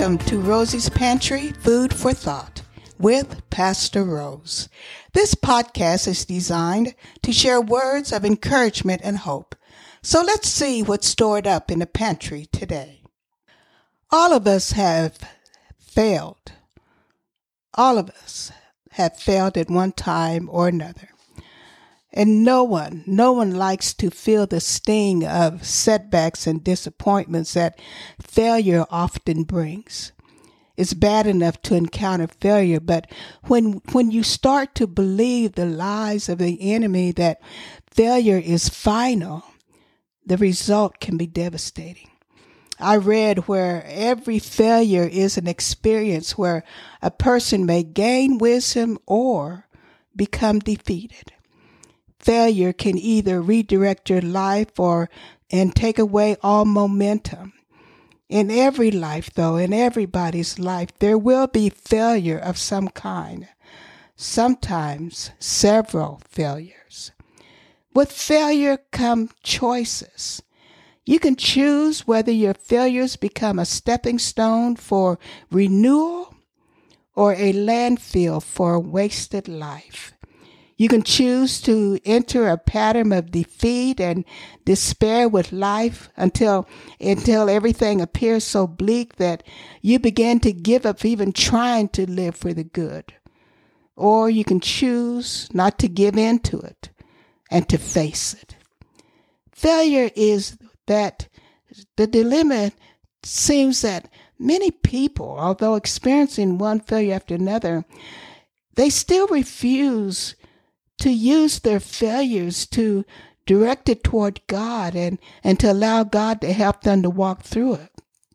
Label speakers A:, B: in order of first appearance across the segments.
A: Welcome to Rosie's Pantry, Food for Thought with Pastor Rose. This podcast is designed to share words of encouragement and hope. So let's see what's stored up in the pantry today. All of us have failed. All of us have failed at one time or another. And no one likes to feel the sting of setbacks and disappointments that failure often brings. It's bad enough to encounter failure, but when you start to believe the lies of the enemy that failure is final, the result can be devastating. I read where every failure is an experience where a person may gain wisdom or become defeated. Failure can either redirect your life and take away all momentum. In every life, though, in everybody's life, there will be failure of some kind, sometimes several failures. With failure come choices. You can choose whether your failures become a stepping stone for renewal or a landfill for a wasted life. You can choose to enter a pattern of defeat and despair with life until everything appears so bleak that you begin to give up even trying to live for the good. Or you can choose not to give in to it and to face it. Failure is that the dilemma seems that many people, although experiencing one failure after another, they still refuse to use their failures to direct it toward God and to allow God to help them to walk through it.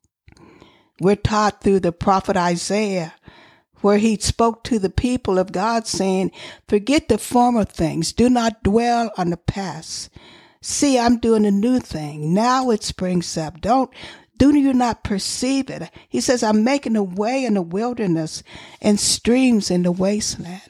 A: We're taught through the prophet Isaiah, where he spoke to the people of God saying, "Forget the former things. Do not dwell on the past. See, I'm doing a new thing. Now it springs up. Do you not perceive it?" He says, "I'm making a way in the wilderness and streams in the wasteland."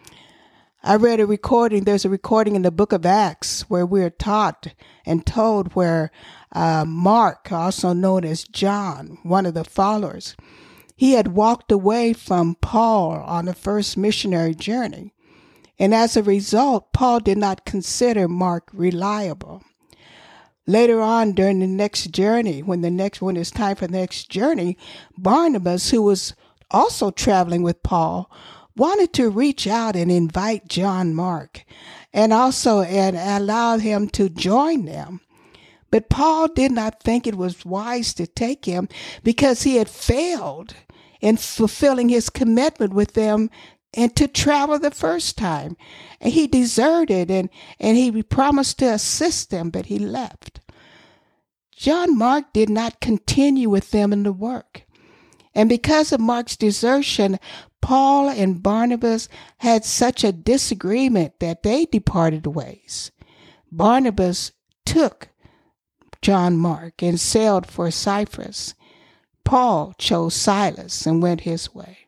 A: I read there's a recording in the book of Acts where we're taught and told where Mark, also known as John, one of the followers, he had walked away from Paul on the first missionary journey. And as a result, Paul did not consider Mark reliable. Later on during the next journey, when it's time for the next journey, Barnabas, who was also traveling with Paul, wanted to reach out and invite John Mark and allow him to join them. But Paul did not think it was wise to take him because he had failed in fulfilling his commitment with them and to travel the first time. And he deserted and he promised to assist them, but he left. John Mark did not continue with them in the work. And because of Mark's desertion, Paul and Barnabas had such a disagreement that they departed ways. Barnabas took John Mark and sailed for Cyprus. Paul chose Silas and went his way.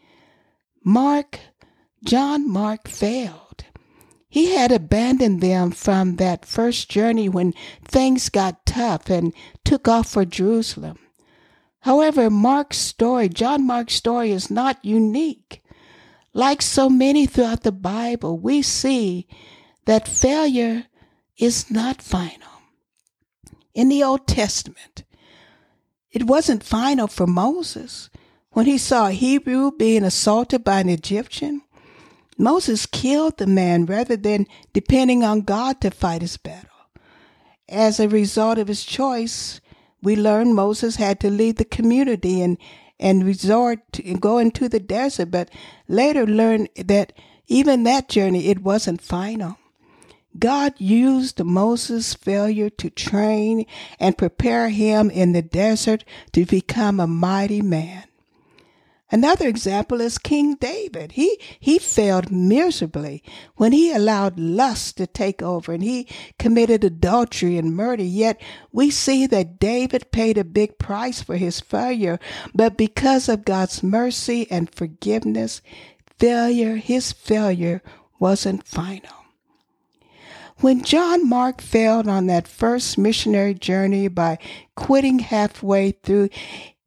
A: John Mark failed. He had abandoned them from that first journey when things got tough and took off for Jerusalem. However, John Mark's story is not unique. Like so many throughout the Bible, we see that failure is not final. In the Old Testament, it wasn't final for Moses. When he saw a Hebrew being assaulted by an Egyptian, Moses killed the man rather than depending on God to fight his battle. As a result of his choice, we learn Moses had to leave the community and go into the desert, but later learned that even that journey, it wasn't final. God used Moses' failure to train and prepare him in the desert to become a mighty man. Another example is King David. He failed miserably when he allowed lust to take over and he committed adultery and murder. Yet we see that David paid a big price for his failure, but because of God's mercy and forgiveness, his failure wasn't final. When John Mark failed on that first missionary journey by quitting halfway through,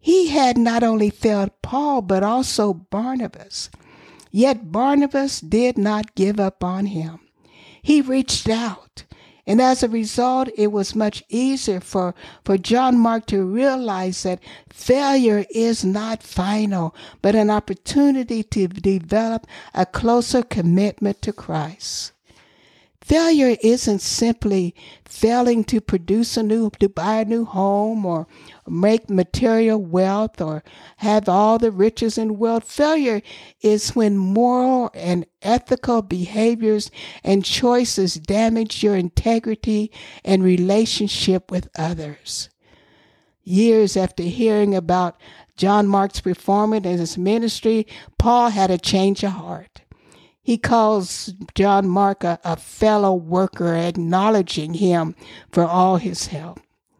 A: He had not only failed Paul, but also Barnabas. Yet Barnabas did not give up on him. He reached out. And as a result, it was much easier for John Mark to realize that failure is not final, but an opportunity to develop a closer commitment to Christ. Failure isn't simply failing to buy a new home or make material wealth or have all the riches and wealth. Failure is when moral and ethical behaviors and choices damage your integrity and relationship with others. Years after hearing about John Mark's performance in his ministry, Paul had a change of heart. He calls John Mark a fellow worker, acknowledging him for all his help.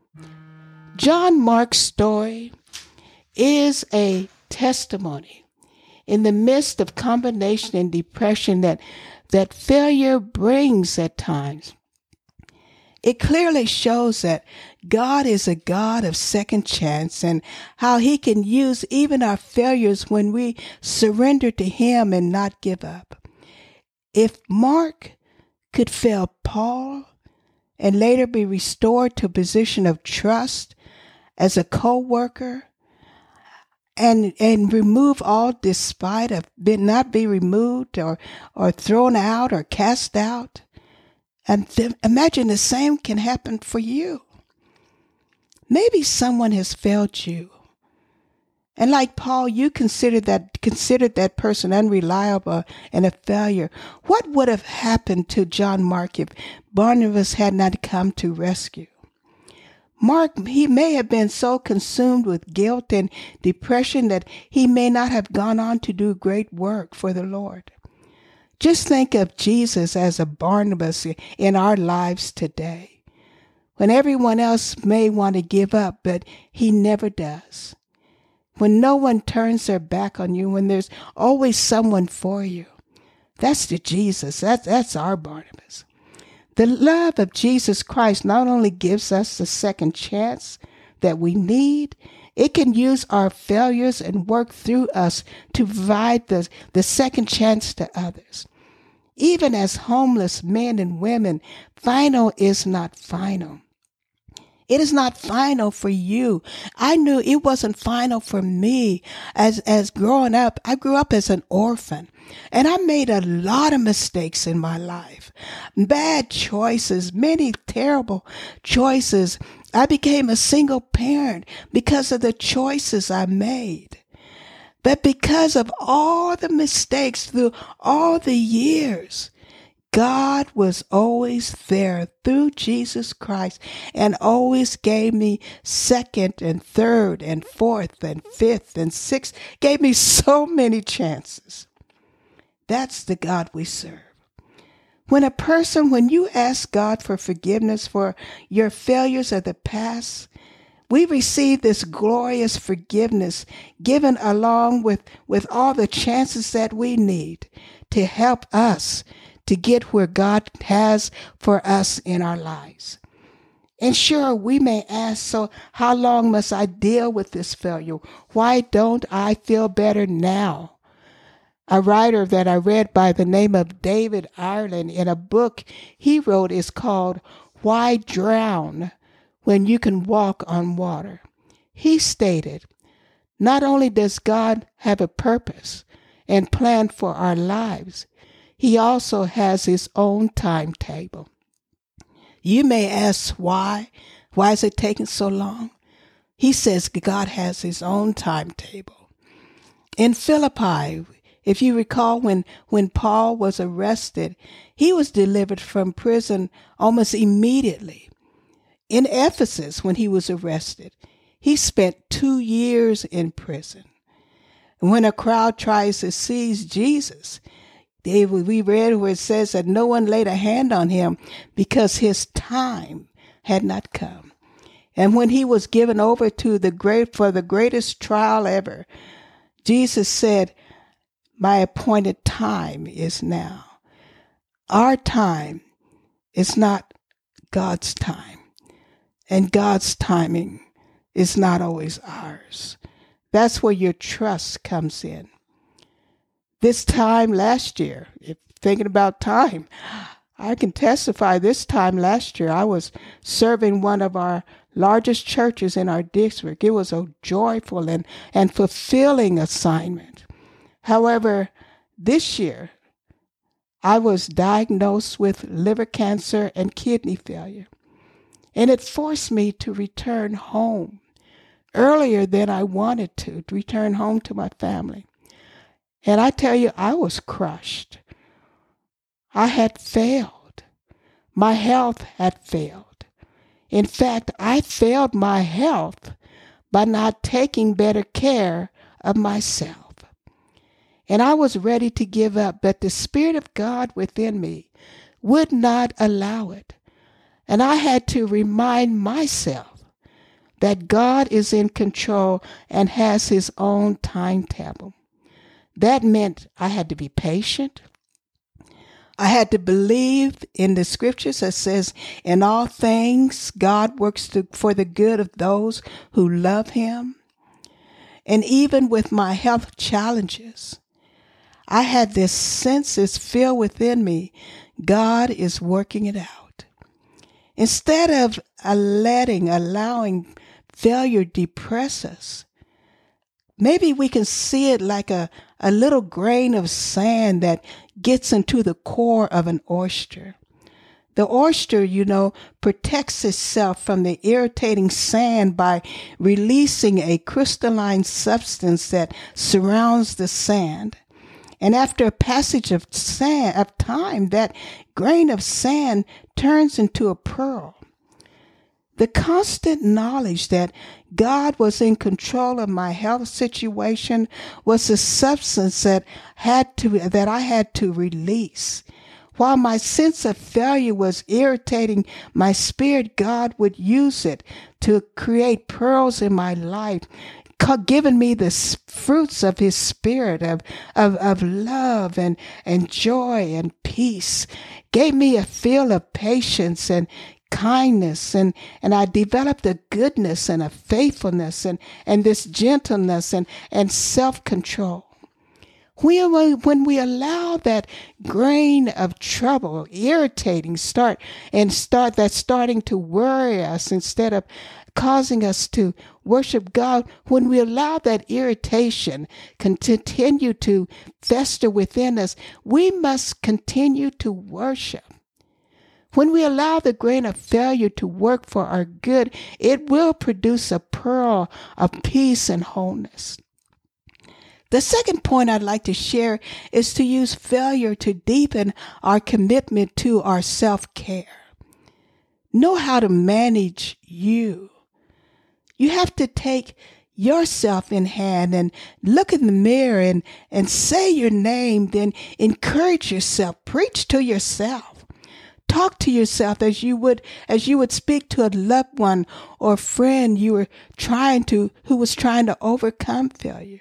A: John Mark's story is a testimony in the midst of combination and depression that failure brings at times. It clearly shows that God is a God of second chance and how he can use even our failures when we surrender to him and not give up. If Mark could fail Paul and later be restored to a position of trust as a co-worker and remove all despite of not be removed or thrown out or cast out, and imagine the same can happen for you. Maybe someone has failed you. And like Paul, you considered that person unreliable and a failure. What would have happened to John Mark if Barnabas had not come to rescue? Mark, he may have been so consumed with guilt and depression that he may not have gone on to do great work for the Lord. Just think of Jesus as a Barnabas in our lives today, when everyone else may want to give up, but he never does. When no one turns their back on you, when there's always someone for you. That's the Jesus. That's our Barnabas. The love of Jesus Christ not only gives us the second chance that we need, it can use our failures and work through us to provide the second chance to others. Even as homeless men and women, final is not final. It is not final for you. I knew it wasn't final for me. As growing up, I grew up as an orphan, and I made a lot of mistakes in my life. Bad choices, many terrible choices. I became a single parent because of the choices I made. But because of all the mistakes through all the years, God was always there through Jesus Christ and always gave me second and third and fourth and fifth and sixth, gave me so many chances. That's the God we serve. When you ask God for forgiveness for your failures of the past, we receive this glorious forgiveness given along with all the chances that we need to help us to get where God has for us in our lives. And sure, we may ask, so how long must I deal with this failure? Why don't I feel better now? A writer that I read by the name of David Ireland in a book he wrote is called Why Drown When You Can Walk on Water? He stated, not only does God have a purpose and plan for our lives, he also has his own timetable. You may ask why. Why is it taking so long? He says God has his own timetable. In Philippi, if you recall when Paul was arrested, he was delivered from prison almost immediately. In Ephesus, when he was arrested, he spent 2 years in prison. When a crowd tries to seize Jesus, we read where it says that no one laid a hand on him because his time had not come. And when he was given over to for the greatest trial ever, Jesus said, my appointed time is now. Our time is not God's time, and God's timing is not always ours. That's where your trust comes in. This time last year, if thinking about time, I can testify this time last year, I was serving one of our largest churches in our district. It was a joyful and fulfilling assignment. However, this year, I was diagnosed with liver cancer and kidney failure, and it forced me to return home earlier than I wanted to return home to my family. And I tell you, I was crushed. I had failed. My health had failed. In fact, I failed my health by not taking better care of myself. And I was ready to give up, but the Spirit of God within me would not allow it. And I had to remind myself that God is in control and has his own timetable. That meant I had to be patient. I had to believe in the scriptures that says, in all things, God works for the good of those who love him. And even with my health challenges, I had this sense is filled within me. God is working it out. Instead of allowing failure depress us, maybe we can see it like a little grain of sand that gets into the core of an oyster. The oyster, protects itself from the irritating sand by releasing a crystalline substance that surrounds the sand. And after a passage of time, that grain of sand turns into a pearl. The constant knowledge that God was in control of my health situation was a substance that I had to release. While my sense of failure was irritating my spirit, God would use it to create pearls in my life, giving me the fruits of his spirit of love and joy and peace. Gave me a feel of patience and kindness, and I developed a goodness and a faithfulness and this gentleness and self-control. When we allow that grain of trouble, irritating, starting to worry us instead of causing us to worship God, when we allow that irritation continue to fester within us, we must continue to worship. When we allow the grain of failure to work for our good, it will produce a pearl of peace and wholeness. The second point I'd like to share is to use failure to deepen our commitment to our self-care. Know how to manage you. You have to take yourself in hand and look in the mirror and say your name, then encourage yourself, preach to yourself. Talk to yourself as you would speak to a loved one or friend who was trying to overcome failure.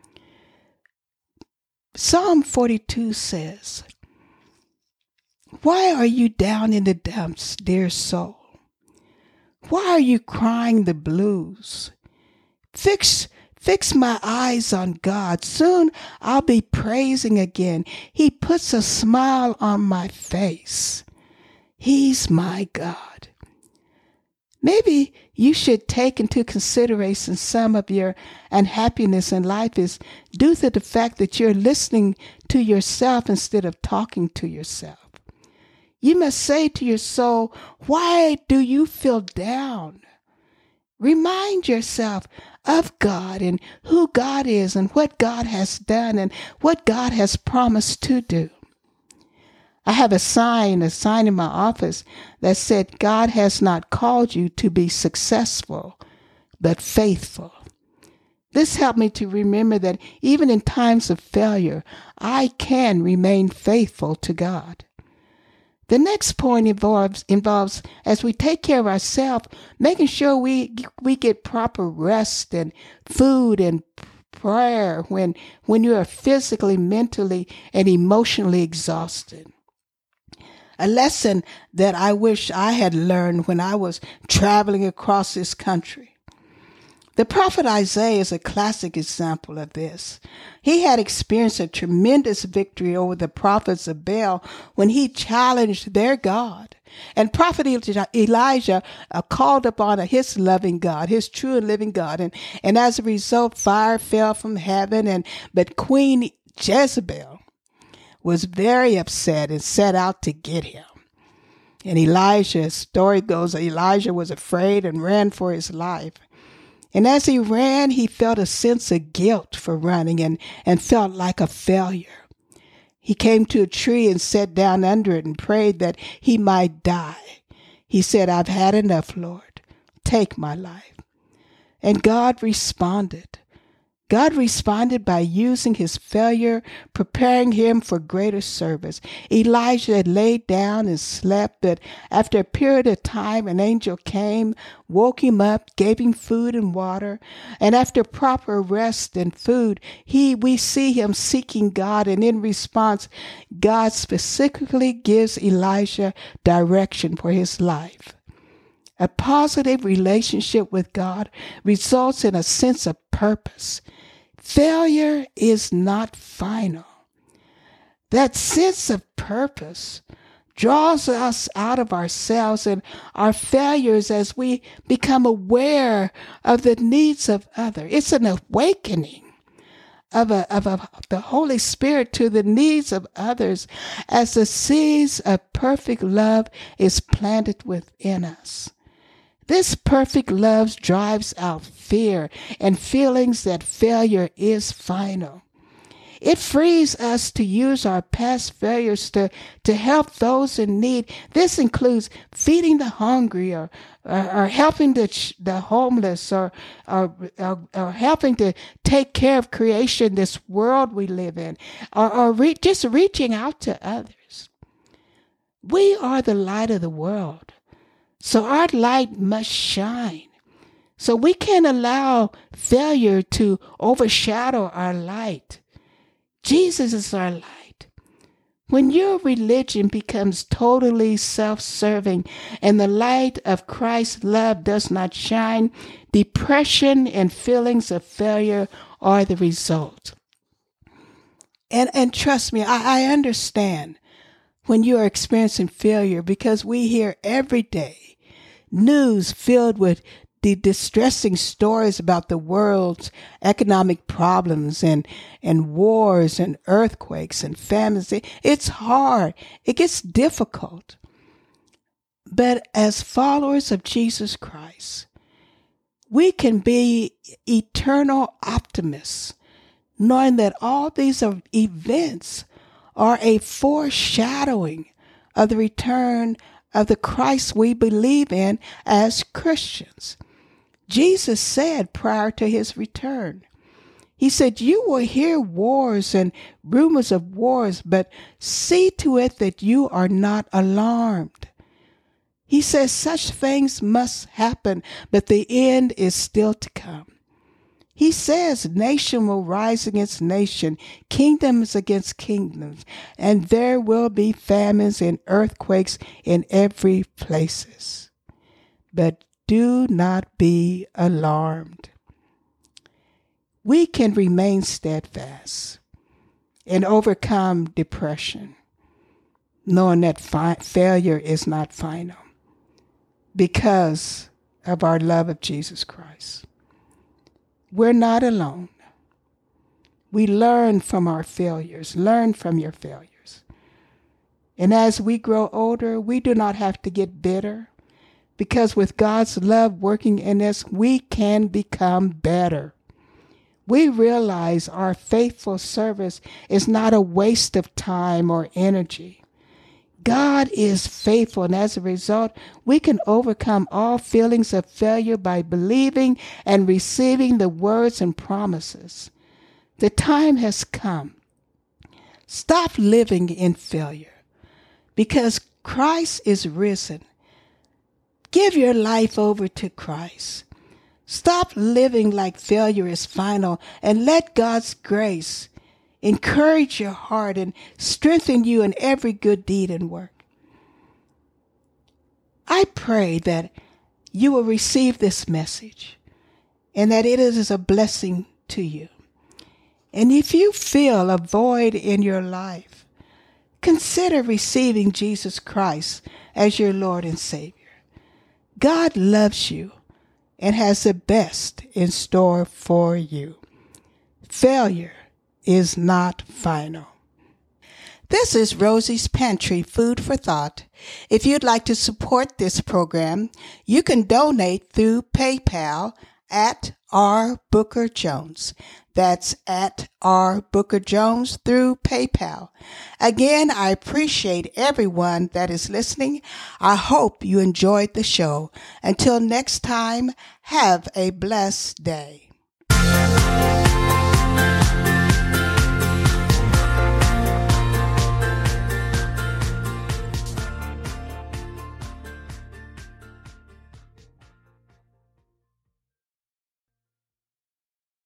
A: Psalm 42 says, "Why are you down in the dumps, dear soul? Why are you crying the blues? Fix my eyes on God. Soon I'll be praising again. He puts a smile on my face. He's my God." Maybe you should take into consideration some of your unhappiness in life is due to the fact that you're listening to yourself instead of talking to yourself. You must say to your soul, why do you feel down? Remind yourself of God and who God is and what God has done and what God has promised to do. I have a sign in my office that said, God has not called you to be successful, but faithful. This helped me to remember that even in times of failure, I can remain faithful to God. The next point involves as we take care of ourselves, making sure we get proper rest and food and prayer when you are physically, mentally, and emotionally exhausted. A lesson that I wish I had learned when I was traveling across this country. The prophet Isaiah is a classic example of this. He had experienced a tremendous victory over the prophets of Baal when he challenged their God. And prophet Elijah called upon his loving God, his true and living God. And as a result, fire fell from heaven. But Queen Jezebel was very upset and set out to get him. And Elijah's story goes, Elijah was afraid and ran for his life. And as he ran, he felt a sense of guilt for running and felt like a failure. He came to a tree and sat down under it and prayed that he might die. He said, "I've had enough, Lord. Take my life." And God responded. God responded by using his failure, preparing him for greater service. Elijah had laid down and slept, but after a period of time, an angel came, woke him up, gave him food and water. And after proper rest and food, we see him seeking God. And in response, God specifically gives Elijah direction for his life. A positive relationship with God results in a sense of purpose. Failure is not final. That sense of purpose draws us out of ourselves and our failures as we become aware of the needs of others. It's an awakening of the Holy Spirit to the needs of others as the seeds of perfect love is planted within us. This perfect love drives out fear and feelings that failure is final. It frees us to use our past failures to help those in need. This includes feeding the hungry or helping the homeless or helping to take care of creation, this world we live in, or just reaching out to others. We are the light of the world. So our light must shine. So we can't allow failure to overshadow our light. Jesus is our light. When your religion becomes totally self-serving and the light of Christ's love does not shine, depression and feelings of failure are the result. And trust me, I understand when you are experiencing failure because we hear every day news filled with the distressing stories about the world's economic problems and wars and earthquakes and famines. It's hard. It gets difficult. But as followers of Jesus Christ, we can be eternal optimists, knowing that all these events are a foreshadowing of the return of the Christ we believe in as Christians. Jesus said prior to his return, he said, "You will hear wars and rumors of wars, but see to it that you are not alarmed." He says such things must happen, but the end is still to come. He says nation will rise against nation, kingdoms against kingdoms, and there will be famines and earthquakes in every places. But do not be alarmed. We can remain steadfast and overcome depression, knowing that failure is not final because of our love of Jesus Christ. We're not alone. We learn from our failures. Learn from your failures. And as we grow older, we do not have to get bitter because with God's love working in us, we can become better. We realize our faithful service is not a waste of time or energy. God is faithful, and as a result, we can overcome all feelings of failure by believing and receiving the words and promises. The time has come. Stop living in failure because Christ is risen. Give your life over to Christ. Stop living like failure is final and let God's grace encourage your heart and strengthen you in every good deed and work. I pray that you will receive this message and that it is a blessing to you. And if you feel a void in your life, consider receiving Jesus Christ as your Lord and Savior. God loves you and has the best in store for you. Failure is not final. This is Rosie's Pantry Food for Thought. If you'd like to support this program, you can donate through PayPal at R. Booker Jones. That's at R. Booker Jones through PayPal. Again, I appreciate everyone that is listening. I hope you enjoyed the show. Until next time, have a blessed day.